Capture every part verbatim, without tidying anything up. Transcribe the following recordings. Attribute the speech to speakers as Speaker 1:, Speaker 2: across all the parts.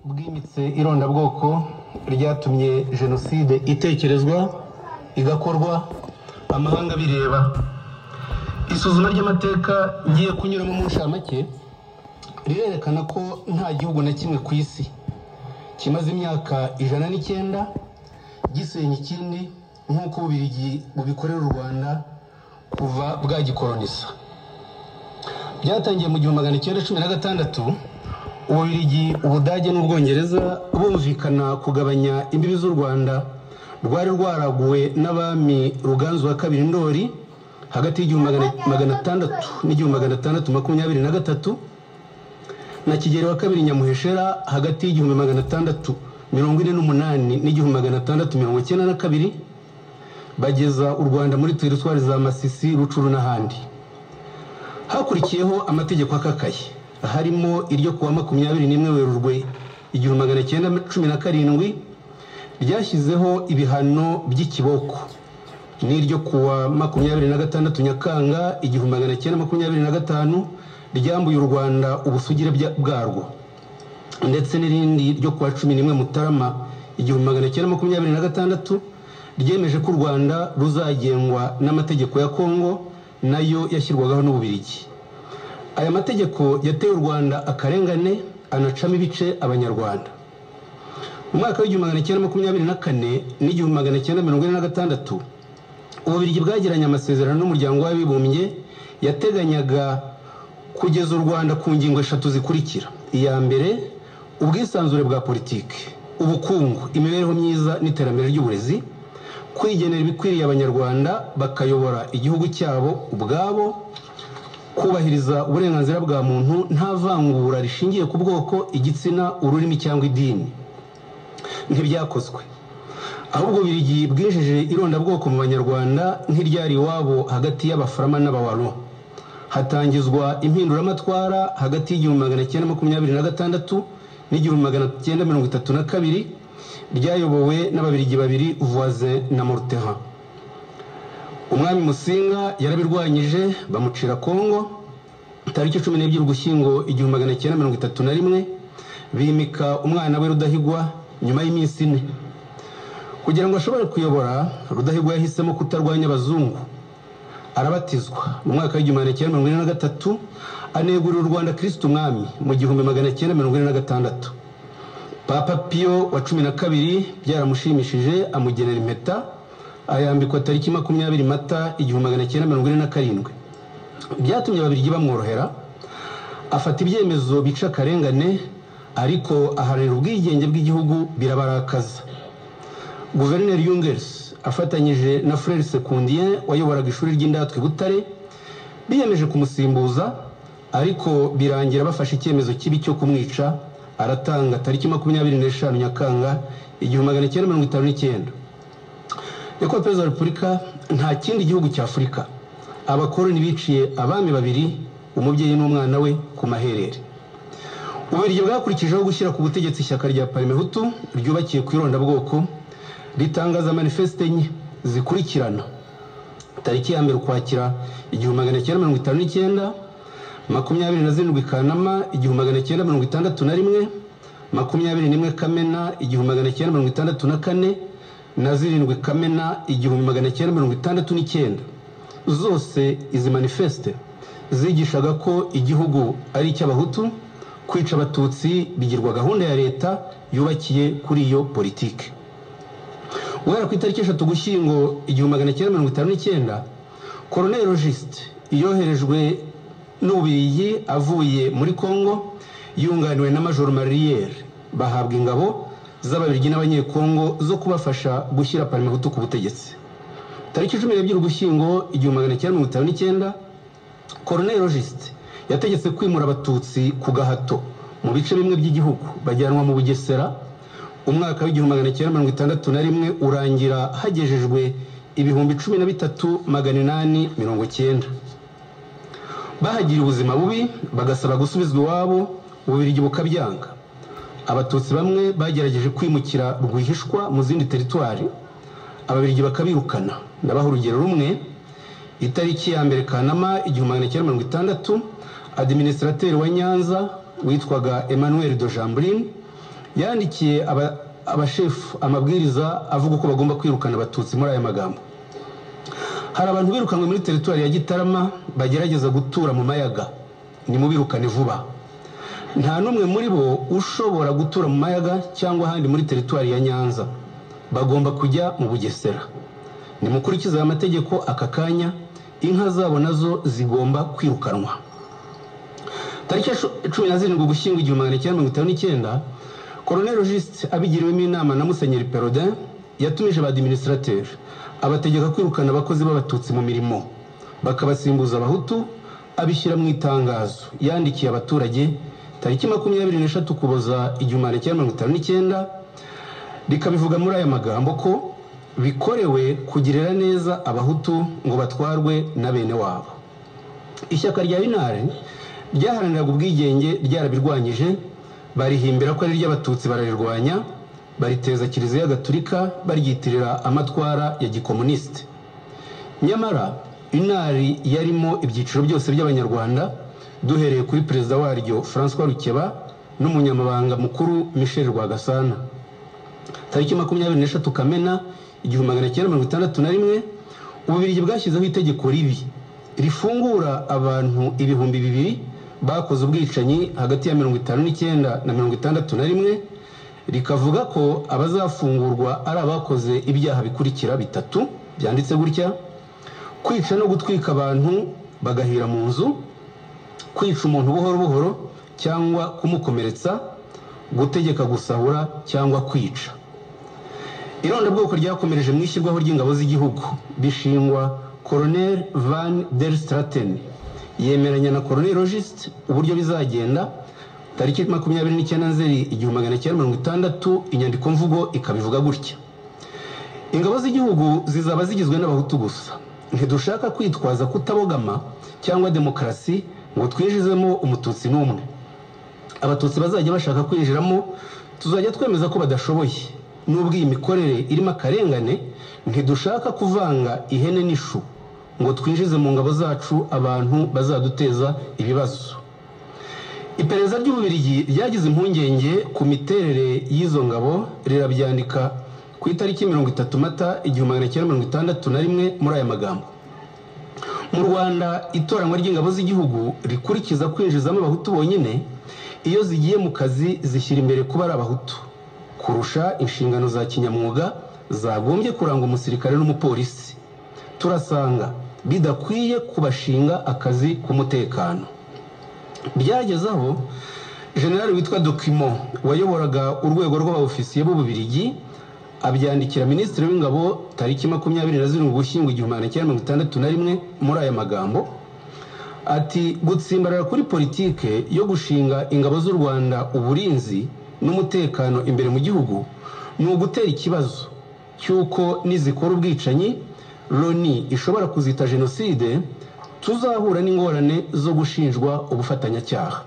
Speaker 1: bwimitse irondabwoko ryatumye jenoside itekerezwa igakorwa amahanga bireba. Isuzuma ry'amateka ngiye kunyuramo mu nshamake rirerekana ko nta gihugu na kimwe ku isi kimaze imyaka ijana n'icyenda gisenya ikindi nk'uko Ububiligi bubikorera u Rwanda kuva bwagikolonisa. Byatangiye mu gihumbi magana cyenda cumi na gatandatu Ububiligi, Ubudage n'Ubwongereza bumvikana kugabanya imbibi z'u Rwanda rwari rwaraguwe n'abami Ruganzu wa kabiri Ndoli hagati y'igihumbi magana atandatu n'igihumbi magana atandatu makumyabiri na gatatu na Kigeli wa kabiri Nyamuheshera hagati y'igihumbi magana atandatu mirongo ine n'umunani n'igihumbi magana atandatu mirongo icyenda na kabiri, bageza u Rwanda muri teritwari za Masisi, Rucuru n'ahandi. Hakurikiyeho amategeko akakaye harimo iryo kuwa makumyabiri n'imwe Werurwe igihumbi magana cyenda cumi na karindwi ryashyizeho ibihano by'ikiboko, n'iryo kuwa makumyabiri na gatandatu Nyakanga igihumbi magana cyenda makumyabiri na gatanu ryambuye u Rwanda ubusugire bwarwo, ndetse n'irindi ryo kuwa cumi n'imwe Mutarama igihumbi magana cyenda makumyabiri na gatandatu ryemeje ko u Rwanda ruzagengwa n'amategeko ya Kongo nayo yashyirwagaho n'Ububiligi. Aya mategeko yateye u Rwanda akarengane anacamo ibice abanyarwanda. Mu mwaka w'igihumbi magana cyenda makumyabiri na kane n'igihumbi magana cyenda mirongo ine na gatandatu Ububiligi bwagiranye amasezerano n'umuryango w'abibumbye yateganyaga kugeza u Rwanda ku ngingo eshatu zikurikira. Iya mbere, ubwisanzure bwa politiki, ubukungu, imibereho myiza n'iterambere ry'uburezi, kwigenera ibikwiriye abanyarwanda bakayobora igihugu cyabo ubwabo, kubahiriza uburenganzira bwa muntu nta vangura rishingiye ku bwoko, igitsina, ururimi cyangwa idini. Ntibyakozwe, ahubwo Ububiligi bwijeje irondabwoko mu banyarwanda nk'iryari iwabo hagati y'Abafurama n'Abawalo. Hatangizwa impinduramatwara hagati y'igihumbi magana cyenda makumyabiri na gatandatu n'igihumbi magana cyenda mirongo itatu na kabiri ryayobowe n'Ababiligi babiri, Voisin na Morteran. Umwami Musinga yarabirwanyije bamucira Kongo. Tariki cumi n'ebyiri Ugushyingo igihumbi magana cyenda mirongo itatu na rimwe bimika umwana we Rudahigwa nyuma y'iminsi ine. Kugira ngo ashobore kuyobora, Rudahigwa yahisemo kutarwanya abazungu, arabatizwa mu mwaka w'igihumbi magana cyenda mirongo ine na gatatu, anegurira u Rwanda Kristo Umwami mu gihumbi magana cyenda mirongo ine na gatandatu. Papa Pio wa cumi na kabiri byaramushimishije amugenera impeta, ayambikwa tariki makumyabiri Mata igihumbi magana cyenda mirongo ine na karindwi. Byatumye Ababiligi bamworohera, afata ibyemezo bica akarengane, ariko aharanira ubwigenge bw'igihugu birabarakaza. Guverineri Jungers afatanyije na Frere Secondien wayoboraga ishuri ry'indatwa i Butare biyemeje kumusimbuza, ariko birangira bafashe icyemezo kibi cyo kumwica. Aratanga tariki makumyabiri n'eshanu Nyakanga igihumbi magana cyenda mirongo itanu n'icyenda. Nyakubahwa Perezida wa Repubulika, nta kindi gihugu cya Afurika abakoloni biciye abami babiri, umubyeyi n'umwana we, ku maherere. Ububiligi bwakurikijeho gushyira ku butegetsi ishyaka rya Parmehutu ryubakiye ku irondabwoko, ritangaza manifeste enye zikurikirana. Tariki ya mbere Ukwakira igihumbi magana cyenda mirongo itanu n'icyenda, makumyabiri na zirindwi Kanama igihumbi magana cyenda mirongo itandatu na rimwe, makumyabiri n'imwe Kamena igihumbi magana cyenda mirongo itandatu na kane na zirindwi Kamena igihumbi magana cyenda mirongo itandatu n'icyenda. Zose izi manifeste zigishaga ko igihugu ari icy'Abahutu, kwica Abatutsi bigirwa gahunda ya leta yubakiye kuri iyo politike. Guhera ku itariki eshatu Ugushyingo igihumbi magana cyenda mirongo itanu n'icyenda, Colonel Logiste yoherejwe n'Ububiligi avuye muri Kongo yunganiwe na Major Mariere, bahabwa ingabo z'Ababiligi n'Abanyekongo zo kubafasha gushyira Parmehutu ku butegetsi. Tariki cumi n'ebyiri Ugushyingo igihumbi magana cyenda mirongo itanu n'icyenda, Colonel Logiste yategetse kwimura Abatutsi ku gahato mu bice bimwe by'igihugu bajyanwa mu Bugesera. Umwaka w'igihumbi magana cyenda mirongo itandatu na rimwe urangira hagejejwe ibihumbi cumi na bitatu magana inani mirongo cyenda. Bahagira ubuzima bubi bagasaba gusubizwa iwabo, Ububiligi bukabyanga. Abatutsi bamwe bagerageje kwimukira rwihishwa mu zindi teritwari, Ababiligi bakabirukana. Ndabaha urugero rumwe. Itariki ya mbere Kanama igihumbi magana cyenda mirongo itandatu, administrateur wa Nyanza witwaga Emmanuel de Jambrine yandikiye abashefu amabwiriza avuga uko bagomba kwirukana abatutsi muri aya magambo: hari abantu birukanwe muri teritwari ya Gitarama bagerageza gutura mu mayaga, ni mubirukane vuba. Nta numwe muri bo ushobora gutura mu mayaga cyangwa ahandi muri teritwari ya Nyanza, bagomba kujya mu Bugesera. Ni mukurikiza amategeko aka kanya, inka zabo nazo zigomba kwirukanwa. Tariki cumi na zirindwi Ugushyingo igihumbi magana cyenda mirongo itanu n'icyenda, Colonel Juste abigiriwemo inama na Musenyeri Perodin yatumije abadministrateur abategeka kwirukana abakozi b'abatutsi mu mirimo, bakabasimbuza abahutu. Abishyira mu itangazo yandikiye abaturage tariki makumyabiri n'eshatu Ukuboza igihumbi magana cyenda mirongo itanu n'icyenda, rikabivuga muri aya magambo ko bikorewe kugirira neza abahutu ngo batwarwe na bene wabo. Ishyaka rya Intare ryaharaniraga ubwigenge ryarabirwanyije, barihimbira ko ari ry'abatutsi bararirwanya, bariteza Kiliziya Gatulika baryitirira amatwara ya gikomuniste. Nyamara Intare yarimo ibyiciro byose by'abanyarwanda, duhereye kuri perezida waryo François Rukeba n'umunyamabanga mukuru Michel Rwagasana. Tariki makumyabiri n'eshatu Kamena igihumbi magana cyenda mirongo itandatu na rimwe, Ububiligi bwashyizeho itegeko ribi rifungura abantu ibihumbi bibiri bakoze ubwicanyi hagati ya mirongo itanu n'icyenda na mirongo itandatu na rimwe, rikavuga ko abazafungurwa ari abakoze ibyaha bikurikira bitatu byanditse gutya: kwica no gutwika abantu bagahira mu nzu, kwica umuntu buhoro buhoro cyangwa kumukomeretsa, gutegeka gusahura cyangwa kwica. Irondabwoko ryakomereje mu ishyirwaho ry'ingabo z'igihugu bishingwa Colonel Van der Straten, yemeranya na Colonel Juste uburyo bizagenda. Tariki makumyabiri n'icyenda Nzeri igihumbi magana cyenda mirongo itandatu, inyandiko mvugo ikabivuga gutya: ingabo z'igihugu zizaba zigizwe n'abahutu gusa. Ntidushaka kwitwaza kutabogama cyangwa demokarasi ngo twinjizemo umututsi n'umwe. Abatutsi bazajya bashaka kwinjiramo tuzajya twemeza ko badashoboye. Nubwo iyi mikorere irimo akarengane, ntidushaka kuvanga ihene n'ishu ngo twinjize mu ngabo zacu abantu bazaduteza ibibazo. Iperereza ry'Ububiligi ryagize impungenge ku miterere y'izo ngabo, rirabyandika ku itariki mirongo itatu Mata igihumbi magana cyenda mirongo itandatu na rimwe muri aya magambo: mu Rwanda itoranwa ry'ingabo z'igihugu rikurikiza kwinjizamo abahutu bonyine. Iyo zigiye mu kazi zishyira imbere kuba ari abahutu kurusha inshingano za kinyamwuga zagombye kuranga umusirikare n'umupolisi. Turasanga bidakwiye kubashinga akazi k'umutekano. Byageze aho General witwa Document wayoboraga urwego rw'abaofisiye b'Ububiligi abyandikira Minisitiri w'Ingabo tariki makumyabiri na zirindwi Ugushyingo igihumbi magana cyenda mirongo itandatu na rimwe muri aya magambo ati: gutsimbarara kuri politike yo gushinga ingabo z'u Rwanda uburinzi n'umutekano imbere mu gihugu ni ugutera ikibazo cy'uko nizikora ubwicanyi Loni ishobora kuzita jenoside, tuzahura n'ingorane zo gushinjwa ubufatanyacyaha.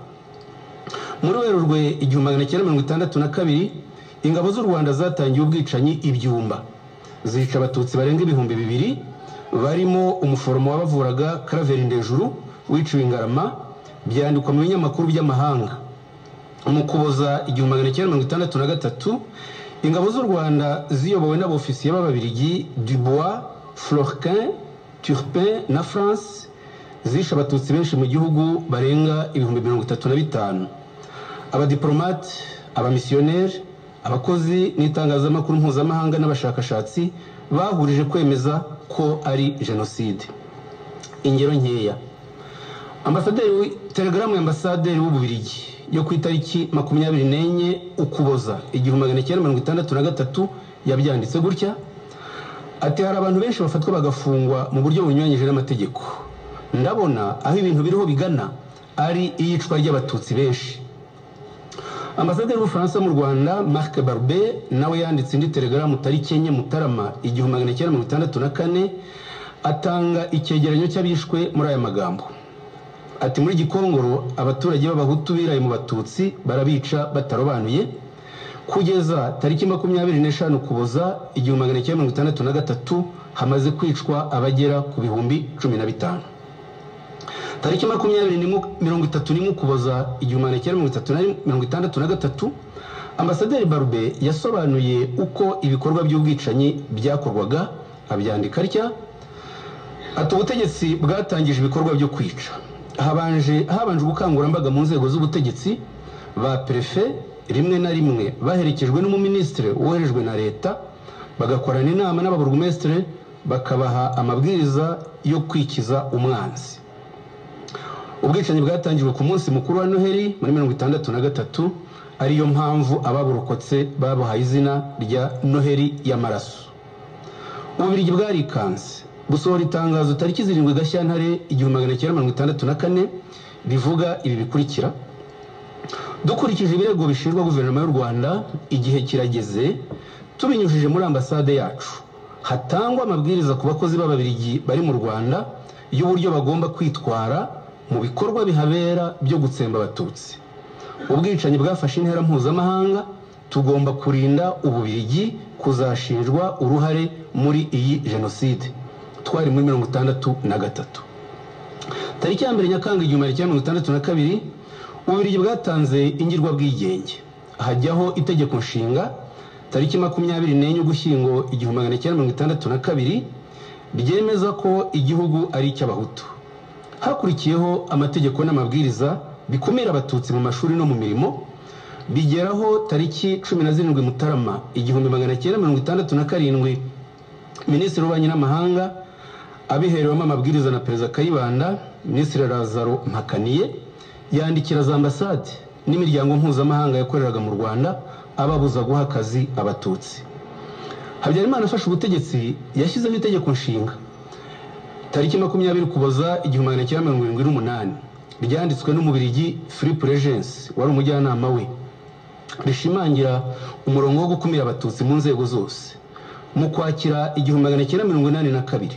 Speaker 1: Muri Werurwe igihumbi magana cyenda mirongo itandatu na kabiri, ingabo z'u Rwanda zatangiye ubwicanyi Ibyumba, zica abatutsi barenga ibihumbi bibiri, barimo umuforomo wabavuraga Claver Ndejuru wiciwe Ngarama. Byandikwa mu binyamakuru by'amahanga. Mu Ukuboza igihumbi magana cyenda mirongo itandatu na gatatu, ingabo z'u Rwanda ziyobowe n'abofisiye b'Ababiligi Dubois, Florquin, Turpin na France zishe abatutsi benshi mu gihugu barenga ibihumbi mirongo itatu na bitanu. Abadiplomate, abamisiyoneri, abakozi n'itangazamakuru mpuzamahanga n'abashakashatsi bahurije kwemeza ko ari jenoside. Ingero nkeya: ambasaderi telegaramu y'ambasaderi w'Ububiligi yo ku itariki makumyabiri n'enye Ukuboza igihumbi magana cyenda mirongo itandatu na gatatu yabyanditse gutya ati: hari abantu benshi bafatwa bagafungwa mu buryo bunyuranyije n'amategeko. Ndabona aho ibintu biriho bigana ari iyicwa ry'abatutsi benshi. Ambasaderi w'Ubufaransa mu Rwanda Marc Barbe nawe yanditse indi telegaramu tariki enye Mutarama igihumbi magana cyenda mirongo itandatu na kane atanga icyegeranyo cy'abishwe muri aya magambo ati: muri Gikongoro abaturage b'abahutu biraye mu batutsi barabica batarobanuye. Kugeza tariki makumyabiri n'eshanu Ukuboza igihumbi magana cyenda mirongo itandatu na gatatu hamaze kwicwa abagera ku bihumbi cumi na bitanu. tariki makumyabiri mirongo itatu n'imwe Ukuboza igihumbi magana cyenda mirongo itandatu na gatatu, Ambasaderi Barbe yasobanuye uko ibikorwa by'ubwicanyi byakorwaga, abyandika atya ati ubutegetsi bwatangije ibikorwa byo kwica. Habanje habanje ubukangurambaga mu nzego z'ubutegetsi, ba prefe rimwe na rimwe baherekejwe n'umuministre woherejwe na leta, bagakorana inama n'ababurugumestre bakabaha amabwiriza yo kwikiza umwanzi. Ubwicanyi bwatangijwe ku munsi mukuru wa Noheli muri mirongo itandatu na gatatu, ariyo mpamvu ababurokotse babahaye izina rya Noheli y'amaraso. Ububirigi bwarikanze busohora itangazo tariki zirindwi Gashyantare igihumbi magana cyenda mirongo itandatu na kane bivuga ibi bikurikira: dukurikije ibirego bishinjwa guverinoma y'u Rwanda, igihe kirageze tubinyujije muri ambasade yacu hatangwa amabwiriza ku bakozi b'Ababirigi bari mu Rwanda y'uburyo bagomba kwitwara mu bikorwa bihabera byo gutsemba Abatutsi. Ubwicanyi bwafashe intera mpuzamahanga, tugomba kurinda Ububirigi kuzashinjwa uruhare muri iyi jenoside. Twari muri mirongo itandatu na gatatu. Tariki ya mbere Nyakanga igihumbi magana cyenda mirongo itandatu na kabiri, Ububirigi bwatanze ingirwa bwigenge, hajyaho itegeko nshinga tariki makumyabiri n'enye Ugushyingo igihumbi magana cyenda mirongo itandatu na kabiri ryemeza ko igihugu ari icy'Abahutu. Hakurikiyeho amategeko n'amabwiriza bikumira Abatutsi mu mashuri no mu mirimo, bigeraho tariki cumi na zirindwi Mutarama igihumbi magana cyenda mirongo itandatu na karindwi, Minisitiri w'Ububanyi n'Amahanga abiherewemo amabwiriza na Perezida Kayibanda, Minisitiri Lazaro Mpakaniye yandikira za ambasade n'imiryango mpuzamahanga yakoreraga mu Rwanda ababuza guha akazi Abatutsi. Habyarimana afashe ubutegetsi yashyizeho itegeko nshinga tariki makumyabiri Ukuboza igihumbi magana cyenda mirongo irindwi n'umunani, ryanditswe n'Umubirigi Philippe Regency wari umujyanama we, rishimangira umurongo wo gukumira Abatutsi mu nzego zose. Mu Kwakira igihumbi magana cyenda mirongo inani na kabiri,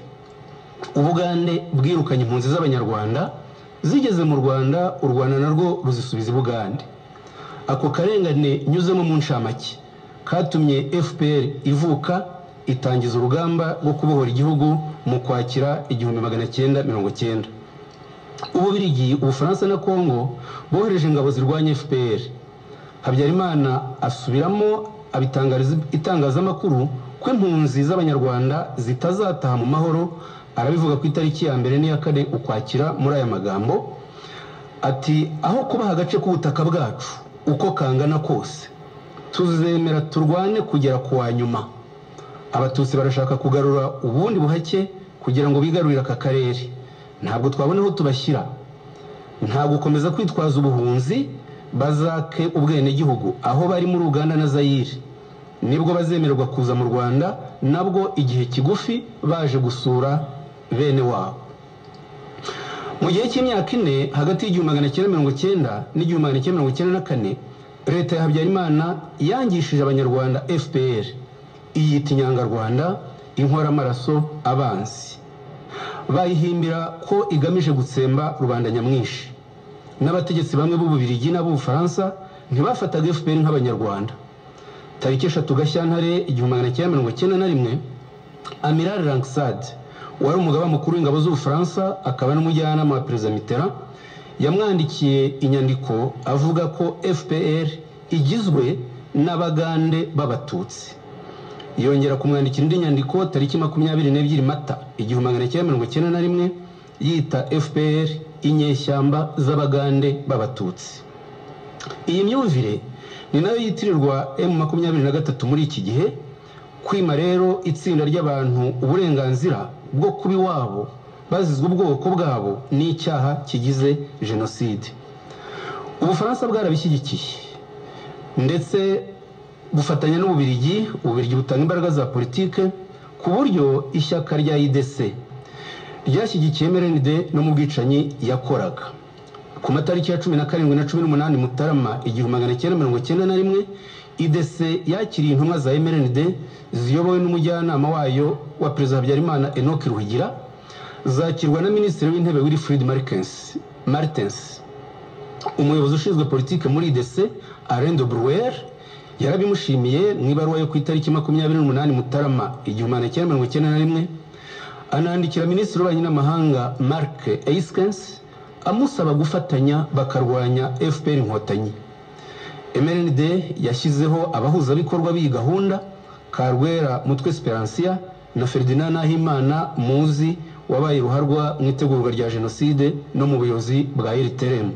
Speaker 1: Ubugande bwirukanye impunzi z'Abanyarwanda zigeze mu Rwanda, u Rwanda narwo ruzisubiza i Bugande. Ako karengane nyuzemo mu ncamake katumye F P R ivuka, itangiza urugamba rwo kubohora igihugu mu Kwakira igihumbi magana cyenda mirongo cyenda. Ububirigi, Ubufaransa na Kongo bohereje ingabo zirwanya F P R. Habyarimana asubiramo abitangariza itangazamakuru ko impunzi z'Abanyarwanda zitazataha mu mahoro. Arabivuga ku itariki ya mbere n'iya kane Ukwakira muri aya magambo ati: aho kubaha agace k'ubutaka bwacu uko kangana kose, tuzemera turwane kugera ku wa nyuma. Abatutsi barashaka kugarura ubundi buhake kugira ngo bigarurire aka karere. Ntabwo twabona aho tubashyira, nta gukomeza kwitwaza ubuhunzi, bazake ubwene gihugu aho bari muri Uganda na Zaire, nibwo bazemererwa kuza mu Rwanda, nabwo igihe kigufi baje gusura bene wabo. Mu gihe cy'imyaka ine hagati y'igihumbi magana cyenda mirongo cyenda n'igihumbi magana cyenda mirongo cyenda na kane, leta ya Habyarimana yangishije Abanyarwanda F P R, iyita inyangarwanda, inkoramaraso, abanzi. Bayihimbira ko igamije gutsemba rubanda nyamwinshi. N'abategetsi bamwe b'Ububirigi n'Ubufaransa ntibafataga F P R nk'Abanyarwanda. Tariki eshatu Gashyantare igihumbi magana cyenda mirongo cyenda na rimwe, Amiral Langsade wari umugaba mukuru w'ingabo z'Ubufaransa akaba n'umujyanama wa Perezida Mitterrand yamwandikiye inyandiko avuga ko F P R igizwe n'Abagande b'Abatutsi. Yongera kumwandikira indi nyandiko tariki makumyabiri n'ebyiri Mata igihumbi magana cyenda mirongo cyenda na rimwe yita F P R inyeshyamba z'Abagande b'Abatutsi. Iyi myumvire ni nayo yitirirwa M makumyabiri na gatatu muri iki gihe, kwima rero itsinda ry'abantu uburenganzira bwo kuba iwabo bazizwe ubwoko bwabo n'icyaha kigize jenoside. Ubufaransa bwarabishyigikiye ndetse bufatanya n'Ububirigi. Ububirigi butanga imbaraga za politike ku buryo ishyaka rya I D C ryashyigikiye M R N D no mu bwicanyi yakoraga. Ku matariki ya cumi na karindwi na cumi n'umunani Mutarama igihumbi magana cyenda mirongo cyenda na rimwe, I D C yakiriye intumwa za M R N D ziyobowe n'umujyanama wayo wa Perezida Habyarimana Enoch Ruhigira, zakirwa na Minisitiri w'Intebe Wilfrid Martens. Martens umuyobozi ushinzwe politike muri I D C, Alain de Brouwer, yarabimushimiye mu ibaruwa yo ku itariki makumyabiri n'umunani Mutarama igihumbi magana cyenda mirongo cyenda na rimwe, anandikira Minisitiri w'Ububanyi n'Amahanga Marc Eyskens amusaba gufatanya bakarwanya F P R Inkotanyi. M R N D yashyizeho abahuzabikorwa b'iyi gahunda, Karwera Mutwe Speransia na Ferdinand Nahimana muzi wabaye ruharwa mu itegurwa rya jenoside no mu buyobozi bwa R T R M.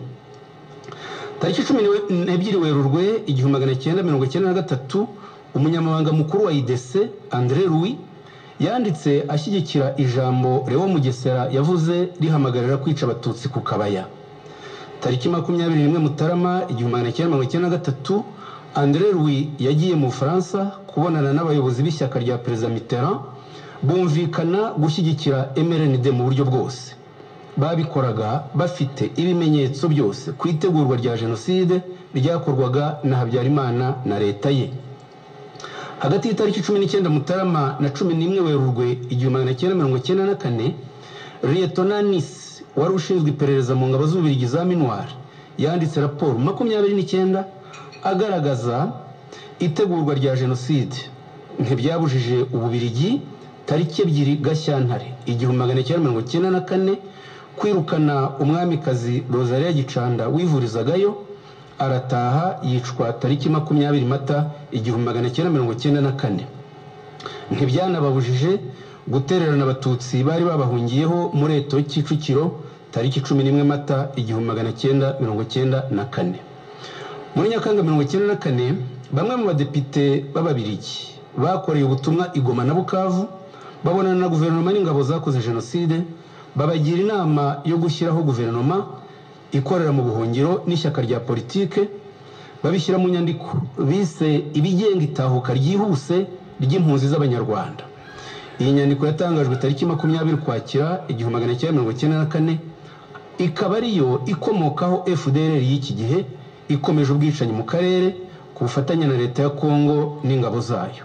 Speaker 1: Tariki cumi n'ebyiri Werurwe igihumbi magana cyenda mirongo icyenda na gatatu, umunyamabanga mukuru wa I D C André Louis yanditse ashyigikira ijambo Leo Mugesera yavuze rihamagarira kwica abatutsi ku Kabaya. Tariki makumyabiri n'imwe Mutarama igihumbi magana cyenda mirongo icyenda na gatatu, André Louis yagiye mu Faransa kubonana n'abayobozi b'ishyaka rya Perezida Mitterrand, bumvikana gushyigikira M R N D mu buryo bwose. Babikoraga bafite ibimenyetso byose ku itegurwa rya jenoside ryakorwaga na Habyarimana na leta ye. Hagati y'itariki cumi n'icyenda Mutarama na cumi n'imwe Werurwe igihumbi magana cyenda mirongo icyenda na kane, Lieutenant Nice wari ushinzwe iperereza mu ngabo z'Ububiligi za Minuar yanditse raporo makumyabiri n'icyenda agaragaza itegurwa rya jenoside. Ntibyabujije Ububiligi tariki ebyiri Gashyantare igihumbi magana cyenda mirongo icyenda na kane kwirukana umwamikazi Rosalia Gicanda wivurizagayo, arataha yicwa tariki makumyabiri Mata igihumbi magana cyenda mirongo icyenda na kane. Ntibyanababujije gutererana abatutsi bari babahungiyeho muri Eto Kicukiro tariki cumi n'imwe Mata igihumbi magana cyenda mirongo icyenda na kane. Muri Nyakanga mirongo icyenda na kane, bamwe mu badepite b'Ababiligi bakoreye ubutumwa i Goma na Bukavu babonana na guverinoma n'ingabo zakoze jenoside, babagira inama yo gushyiraho guverinoma ikorera mu buhungiro n'ishyaka rya politike, babishyira mu nyandiko bise ibigenga itahuka ryihuse ry'impunzi z'Abanyarwanda. Iyi nyandiko yatangajwe tariki makumyabiri Ukwakira igihumbi magana cyenda mirongo icyenda na kane, ikaba ariyo ikomokaho F D L R y'iki gihe ikomeje ubwicanyi mu karere ku bufatanye na leta ya Kongo n'ingabo zayo.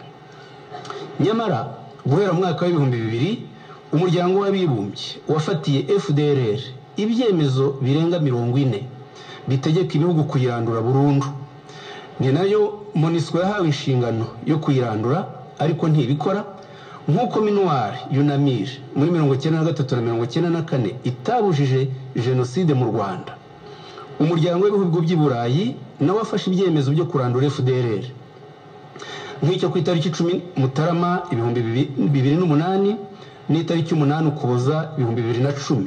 Speaker 1: Nyamara guhera mu mwaka w'ibihumbi bibiri, umuryango w'abibumbye wafatiye F D L R ibyemezo birenga mirongo ine bitegeka ibihugu kuyirandura burundu. Ni nayo MONUSCO yahawe inshingano yo kuyirandura, ariko ntibikora, nk'uko Minuar Yunamir muri mirongo icyenda na gatatu na mirongo icyenda na kane itabujije jenoside mu Rwanda. Umuryango w'ibihugu by'i Burayi nawe wafashe ibyemezo byo kurandura F D L R, nk'icyo ku itariki icumi Mutarama ibihumbi bibiri n'umunani n'itariki umunani Ukuboza ibihumbi bibiri na cumi.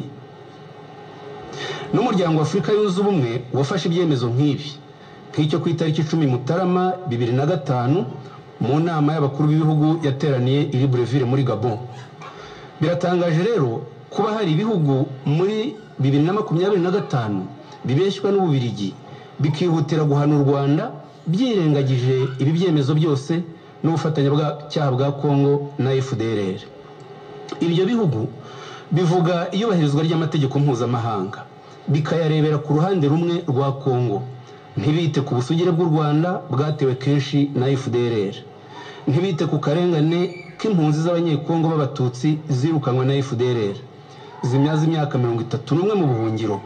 Speaker 1: N'umuryango wa Afurika yunze ubumwe wafashe ibyemezo nk'ibi, nk'icyo ku itariki icumi Mutarama bibiri na gatanu mu nama y'abakuru b'ibihugu yateraniye i Libreville muri Gabon. Biratangaje rero kuba hari ibihugu muri bibiri na makumyabiri na gatanu bibeshywa n'Ububiligi bikihutira guhana u Rwanda byirengagije ibi byemezo byose n'ubufatanye bw'icyaha bwa Kongo na F D L R. Ibyo bihugu bivuga iyubahirizwa ry'amategeko mpuzamahanga, bikayarebera ku ruhande rumwe rwa Kongo, ntibite ku busugire bw'u Rwanda bwatewe kenshi na F D L R, ntibite ku karengane k'impunzi z'Abanyekongo b'Abatutsi zirukanwa na F D L R zimyaza imyaka mirongo itatu n'umwe mu buhungiro.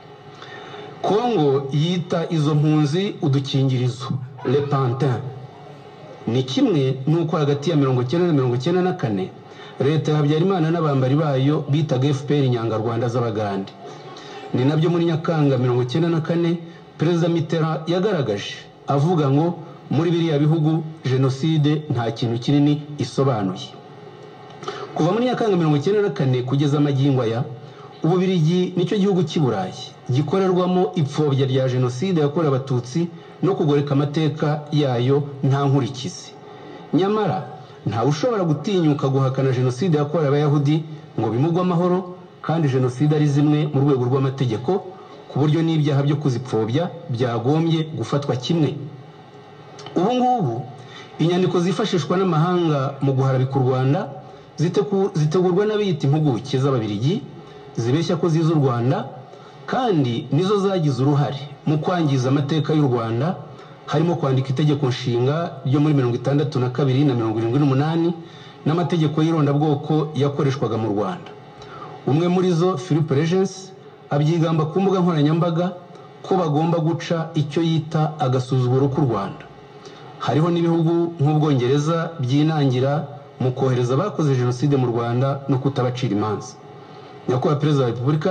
Speaker 1: Kongo yita izo mpunzi udukingirizo, le pantin. Ni kimwe nuko hagati ya mirongo icyenda na mirongo icyenda na kane leta ya Habyarimana n'abambari bayo bitaga F P R Inyangarwanda z'Abagande. Ni nabyo muri Nyakanga mirongo icyenda na kane Perezida Mitterrand yagaragaje avuga ngo muri biriya bihugu jenoside nta kintu kinini isobanuye. Kuva muri Nyakanga mirongo icyenda na kane kugeza magingo aya, Ububiligi nicyo gihugu cy'i Burayi gikorerwamo ipfobya rya jenoside yakorewe Abatutsi no kugoreka amateka yayo nta nkurikizi. Nyamara nta ushobora gutinyuka guhakana jenoside yakorewe Abayahudi ngo bimugwe amahoro, kandi jenoside ari zimwe mu rwego rw'amategeko, ku buryo n'ibyaha byo kuzipfobya byagombye gufatwa kimwe. Ubu ngubu inyandiko zifashishwa n'amahanga mu guharabika u Rwanda zitegurwa n'abiyita impuguke z'Ababiligi zibeshya ko ziza u Rwanda, kandi nizo zagize uruhare mu kwangiza amateka y'u Rwanda, harimo kwandika itegeko nshinga ryo muri mirongo itandatu na kabiri na mirongo irindwi n'umunani n'amategeko y'irondabwoko yakoreshwaga mu Rwanda. Umwe muri zo, Philippe Regency, abyigamba ku mbuga nkoranyambaga ko bagomba guca icyo yita agasuzuguro k'u Rwanda. Hariho n'ibihugu nk'Ubwongereza byinangira mu kohereza abakoze jenoside mu Rwanda no kutabacira imanza. Nyakubahwa Perezida wa Repubulika,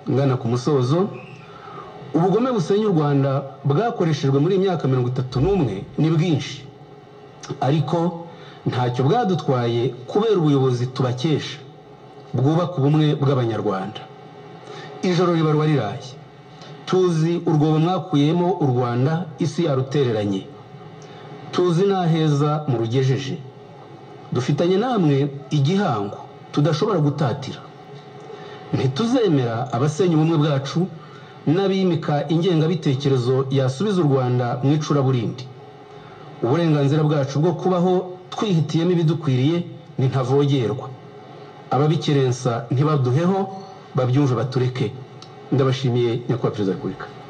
Speaker 1: ngana ku musozo. Ubugome busenya u Rwanda bwakoreshejwe muri imyaka mirongo itatu n'umwe ni bwinshi, ariko ntacyo bwadutwaye kubera ubuyobozi tubakesha bwubaka ubumwe bw'abanyarwanda. Ijoro ribarwa riraye, tuzi urwobo mwakuyemo u Rwanda isi yarutereranye, tuzi n'aheza mu rugejeje. Dufitanye namwe igihango tudashobora gutatira. Ntituzemera abasenya ubumwe bwacu n'abimika ingengabitekerezo yasubiza u Rwanda mu icuraburindi. Uburenganzira bwacu bwo kubaho twihitiyemo ibidukwiriye ni ntavogerwa. Ababikerensa ntibaduheho, babyumve batureke. Ndabashimiye Nyakubahwa Perezida wa Repubulika.